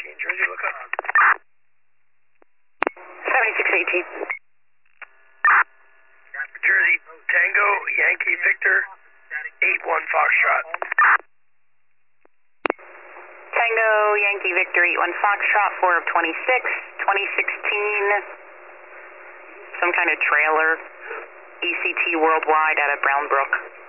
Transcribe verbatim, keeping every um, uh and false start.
eighteen, Jersey, look up. seventy-six eighteen. Jersey, Tango, Yankee, Victor, eight one Foxtrot. Tango, Yankee, Victor, eight one Foxtrot, four of twenty-six, twenty sixteen, some kind of trailer, E C T Worldwide out of Brown Brook.